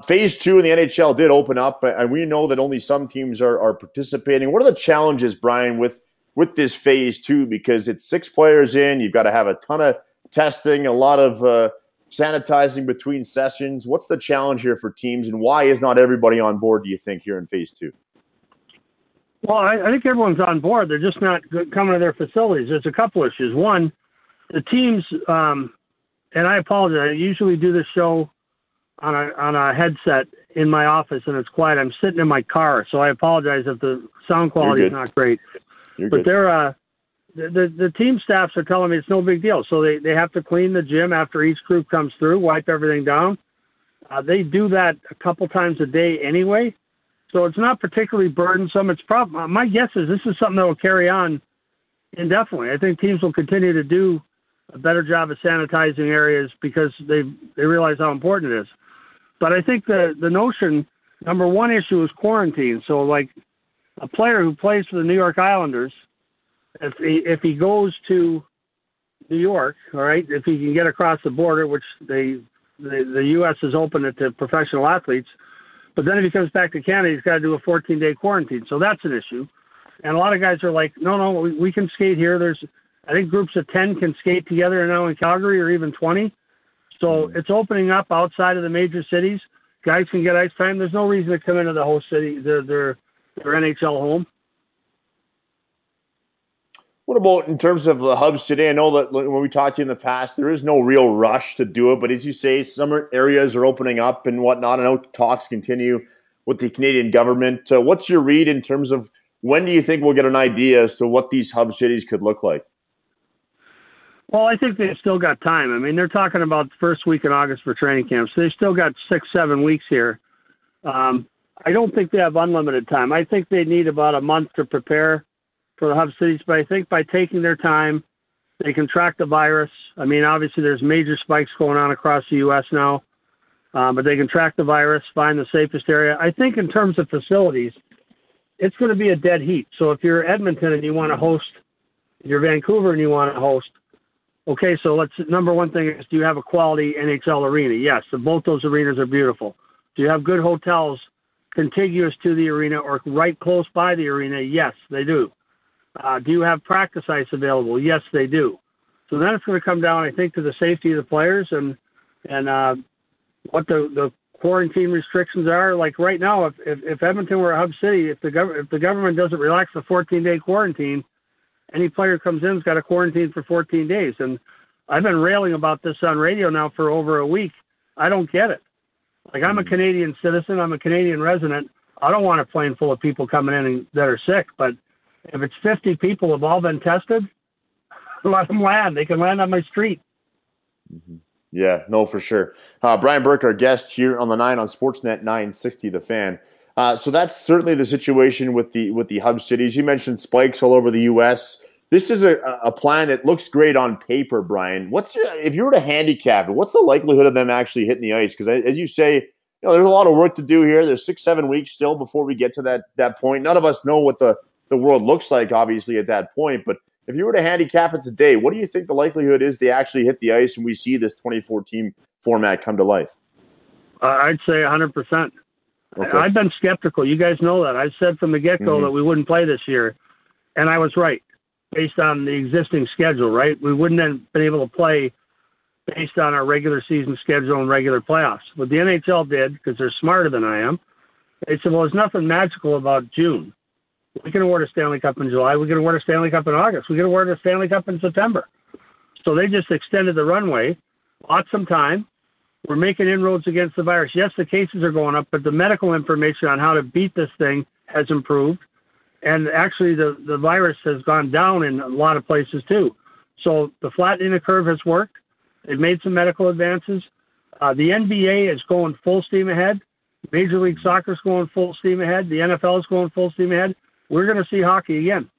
Phase 2 in the NHL did open up, and we know that only some teams are participating. What are the challenges, Brian, with this Phase 2? Because it's 6 players in. You've got to have a ton of testing, a lot of sanitizing between sessions. What's the challenge here for teams, and why is not everybody on board, do you think, here in Phase 2? Well, I think everyone's on board. They're just not coming to their facilities. There's a couple issues. One, the teams, and I apologize, I usually do this show on a headset in my office, and it's quiet. I'm sitting in my car, so I apologize if the sound quality is not great. But they're the team staffs are telling me it's no big deal. So they have to clean the gym after each group comes through, wipe everything down. They do that a couple times a day anyway. So it's not particularly burdensome. It's my guess is this is something that will carry on indefinitely. I think teams will continue to do a better job of sanitizing areas because they realize how important it is. But I think the notion, number one issue is quarantine. So like a player who plays for the New York Islanders, if he goes to New York, all right, if he can get across the border, which the U.S. has opened it to professional athletes, but then if he comes back to Canada, he's got to do a 14-day quarantine. So that's an issue. And a lot of guys are like, no, we can skate here. I think groups of 10 can skate together now in Calgary, or even 20. So it's opening up outside of the major cities. Guys can get ice time. There's no reason to come into the host city, their NHL home. What about in terms of the hub city? I know that when we talked to you in the past, there is no real rush to do it. But as you say, some areas are opening up and whatnot. I know talks continue with the Canadian government. What's your read in terms of when do you think we'll get an idea as to what these hub cities could look like? Well, I think they've still got time. I mean, they're talking about the first week in August for training camps. So they've still got 6-7 weeks here. I don't think they have unlimited time. I think they need about a month to prepare for the hub cities, but I think by taking their time, they can track the virus. I mean, obviously there's major spikes going on across the U.S. now, but they can track the virus, find the safest area. I think in terms of facilities, it's going to be a dead heat. So if you're Edmonton and you want to host, if you're Vancouver and you want to host, okay, so number one thing is, do you have a quality NHL arena? Yes, so both those arenas are beautiful. Do you have good hotels contiguous to the arena or right close by the arena? Yes, they do. Do you have practice ice available? Yes, they do. So then it's going to come down, I think, to the safety of the players and what the quarantine restrictions are. Like right now, if Edmonton were a hub city, if the government doesn't relax the 14-day quarantine, any player comes in has got to quarantine for 14 days. And I've been railing about this on radio now for over a week. I don't get it. Like, I'm a Canadian citizen. I'm a Canadian resident. I don't want a plane full of people coming in that are sick, but if it's 50 people have all been tested, let them land. They can land on my street. Mm-hmm. Yeah, no, for sure. Brian Burke, our guest here on the 9 on Sportsnet 960 The Fan. So that's certainly the situation with the hub cities. You mentioned spikes all over the U.S. This is a plan that looks great on paper, Brian. If you were to handicap it, what's the likelihood of them actually hitting the ice? Because as you say, there's a lot of work to do here. There's 6-7 weeks still before we get to that point. None of us know what the world looks like, obviously, at that point. But if you were to handicap it today, what do you think the likelihood is they actually hit the ice and we see this 24-team format come to life? I'd say 100%. Okay. I've been skeptical. You guys know that. I said from the get-go that we wouldn't play this year, and I was right, based on the existing schedule, right? We wouldn't have been able to play based on our regular season schedule and regular playoffs. What the NHL did, because they're smarter than I am, they said, well, there's nothing magical about June. We can award a Stanley Cup in July. We can award a Stanley Cup in August. We can award a Stanley Cup in September. So they just extended the runway, bought some time. We're making inroads against the virus. Yes, the cases are going up, but the medical information on how to beat this thing has improved. And actually, the virus has gone down in a lot of places, too. So the flattening the curve has worked. They've made some medical advances. The NBA is going full steam ahead. Major League Soccer is going full steam ahead. The NFL is going full steam ahead. We're going to see hockey again.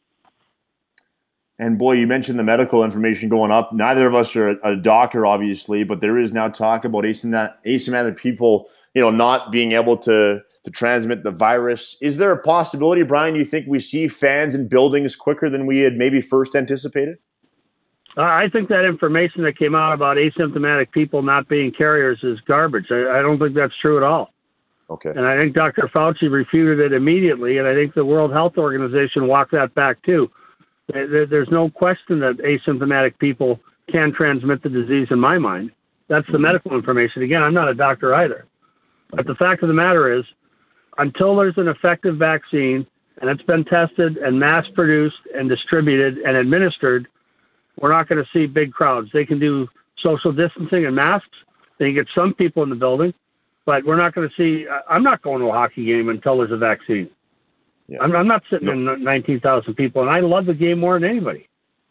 And boy, you mentioned the medical information going up. Neither of us are a doctor, obviously, but there is now talk about asymptomatic people, not being able to transmit the virus. Is there a possibility, Brian, you think we see fans in buildings quicker than we had maybe first anticipated? I think that information that came out about asymptomatic people not being carriers is garbage. I don't think that's true at all. Okay. And I think Dr. Fauci refuted it immediately, and I think the World Health Organization walked that back too. There's no question that asymptomatic people can transmit the disease in my mind. That's the medical information. Again, I'm not a doctor either. But the fact of the matter is, until there's an effective vaccine and it's been tested and mass-produced and distributed and administered, we're not going to see big crowds. They can do social distancing and masks. They can get some people in the building, but we're not going to see – I'm not going to a hockey game until there's a vaccine. Yeah. I'm not sitting in 19,000 people, and I love the game more than anybody.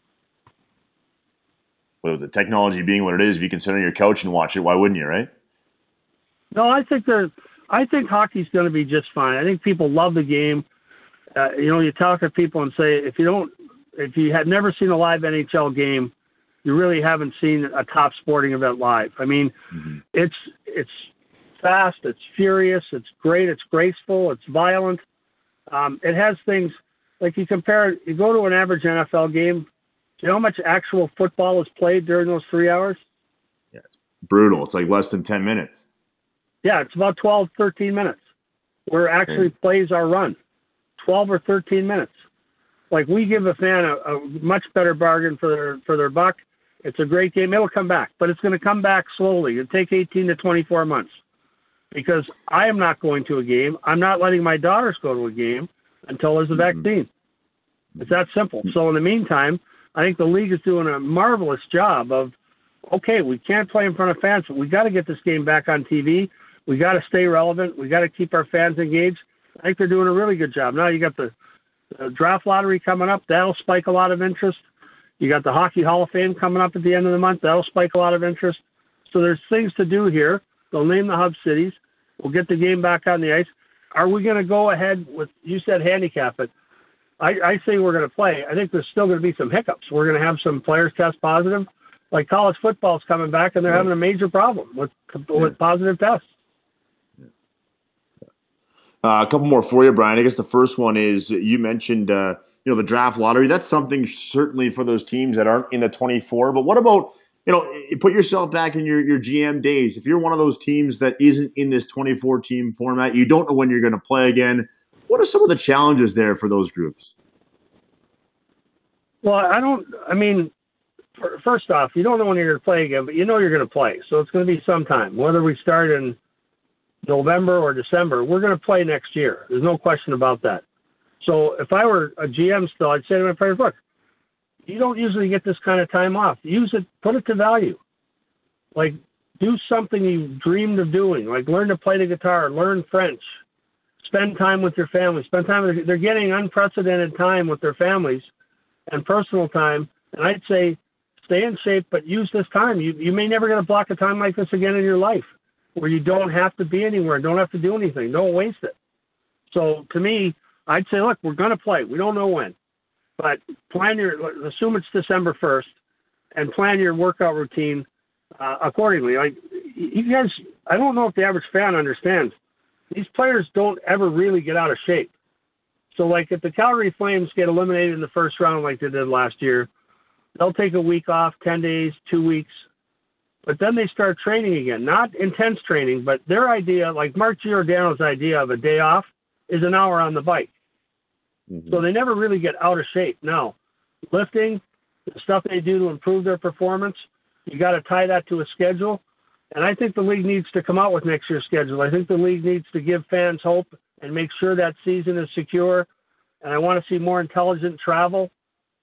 Well, the technology being what it is, if you can sit on your couch and watch it, why wouldn't you, right? No, I think hockey's going to be just fine. I think people love the game. You talk to people and say, if you have never seen a live NHL game, you really haven't seen a top sporting event live. I mean, it's fast, it's furious, it's great, it's graceful, it's violent. It has things like you go to an average NFL game. Do you know how much actual football is played during those 3 hours? Yeah, it's brutal. It's like less than 10 minutes. Yeah, it's about 12, 13 minutes where actually plays are run. 12 or 13 minutes. Like, we give a fan a much better bargain for their buck. It's a great game. It'll come back, but it's going to come back slowly. It'll take 18 to 24 months because I am not going to a game. I'm not letting my daughters go to a game until there's a vaccine. It's that simple. So in the meantime, I think the league is doing a marvelous job of, okay, we can't play in front of fans, but we got to get this game back on TV. We got to stay relevant. We got to keep our fans engaged. I think they're doing a really good job. Now you got the draft lottery coming up. That'll spike a lot of interest. You got the Hockey Hall of Fame coming up at the end of the month. That'll spike a lot of interest. So there's things to do here. They'll name the hub cities. We'll get the game back on the ice. Are we going to go ahead with, you said handicap it. I say we're going to play. I think there's still going to be some hiccups. We're going to have some players test positive. Like college football's coming back, and they're having a major problem with positive tests. A couple more for you, Brian. I guess the first one is you mentioned the draft lottery. That's something certainly for those teams that aren't in the 24. But what about, put yourself back in your GM days. If you're one of those teams that isn't in this 24 team format, you don't know when you're going to play again. What are some of the challenges there for those groups? Well, first off, you don't know when you're going to play again, but you know you're going to play. So it's going to be sometime. Whether we start in November or December, we're going to play next year. There's no question about that. So if I were a GM still, I'd say to my players, look, you don't usually get this kind of time off. Use it, put it to value. Like, do something you dreamed of doing. Like, learn to play the guitar, learn French, spend time with your family, they're getting unprecedented time with their families and personal time. And I'd say stay in shape, but use this time. You may never get to block a time like this again in your life where you don't have to be anywhere, don't have to do anything. Don't waste it. So to me, I'd say, look, we're going to play. We don't know when, but assume it's December 1st and plan your workout routine accordingly. Like, you guys, I don't know if the average fan understands. These players don't ever really get out of shape. So, like, if the Calgary Flames get eliminated in the first round like they did last year, they'll take a week off, 10 days, 2 weeks. But then they start training again. Not intense training, but their idea, like Mark Giordano's idea of a day off, is an hour on the bike. So they never really get out of shape. Now, lifting, the stuff they do to improve their performance, you got to tie that to a schedule. And I think the league needs to come out with next year's schedule. I think the league needs to give fans hope and make sure that season is secure. And I want to see more intelligent travel.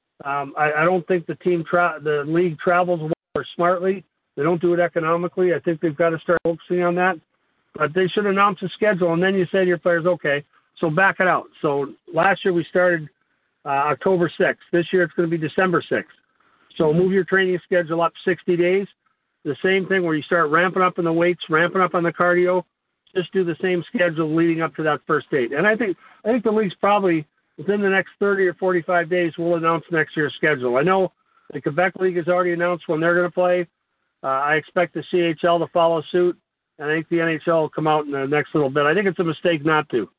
I don't think the league travels well or smartly. They don't do it economically. I think they've got to start focusing on that. But they should announce a schedule, and then you say to your players, okay, so back it out. So last year we started October 6th. This year it's going to be December 6th. So move your training schedule up 60 days. The same thing where you start ramping up in the weights, ramping up on the cardio. Just do the same schedule leading up to that first date. And I think the league's probably within the next 30 or 45 days will announce next year's schedule. I know the Quebec League has already announced when they're going to play. I expect the CHL to follow suit, and I think the NHL will come out in the next little bit. I think it's a mistake not to.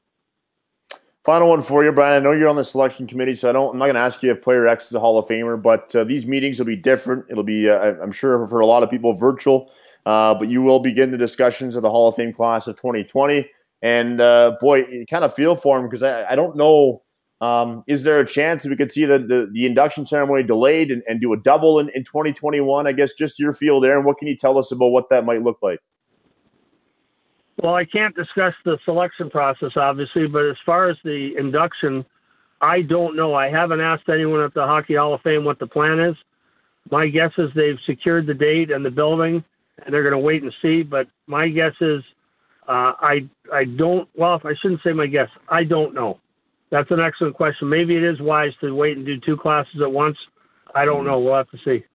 Final one for you, Brian. I know you're on the selection committee, so I'm not going to ask you if Player X is a Hall of Famer, but these meetings will be different. It'll be, I'm sure, for a lot of people, virtual, but you will begin the discussions of the Hall of Fame class of 2020. And boy, you kind of feel for him because I don't know. Is there a chance that we could see the induction ceremony delayed and do a double in 2021? I guess just your feel there, and what can you tell us about what that might look like? Well, I can't discuss the selection process, obviously, but as far as the induction, I don't know. I haven't asked anyone at the Hockey Hall of Fame what the plan is. My guess is they've secured the date and the building, and they're going to wait and see. But my guess is I don't. Well, I shouldn't say my guess. I don't know. That's an excellent question. Maybe it is wise to wait and do two classes at once. I don't know. We'll have to see.